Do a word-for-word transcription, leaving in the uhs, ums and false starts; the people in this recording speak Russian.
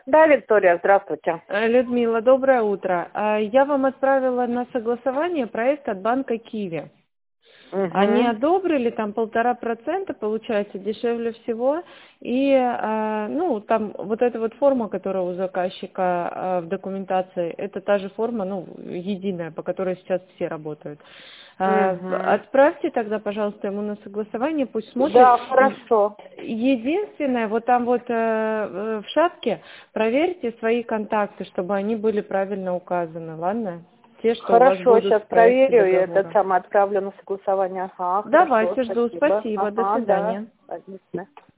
Да, Виктория, здравствуйте. Э, Людмила, доброе утро. А, Я вам отправила на согласование проект от банка Киви. Они Угу. одобрили, там полтора процента, получается, дешевле всего. И, а, ну, там вот эта вот форма, которая у заказчика а, в документации, это та же форма, ну, единая, по которой сейчас все работают. А, Угу. Отправьте тогда, пожалуйста, ему на согласование, пусть смотрит. Да, хорошо. Единственное, вот там вот э, э, в шапке проверьте свои контакты, чтобы они были правильно указаны, ладно? Те, что у вас Хорошо, будут сейчас в проекте проверю и это договора. самое отправлю на согласование. Ага, хорошо, Давайте, жду. спасибо. Спасибо. До Ага, да, свидания. понятно.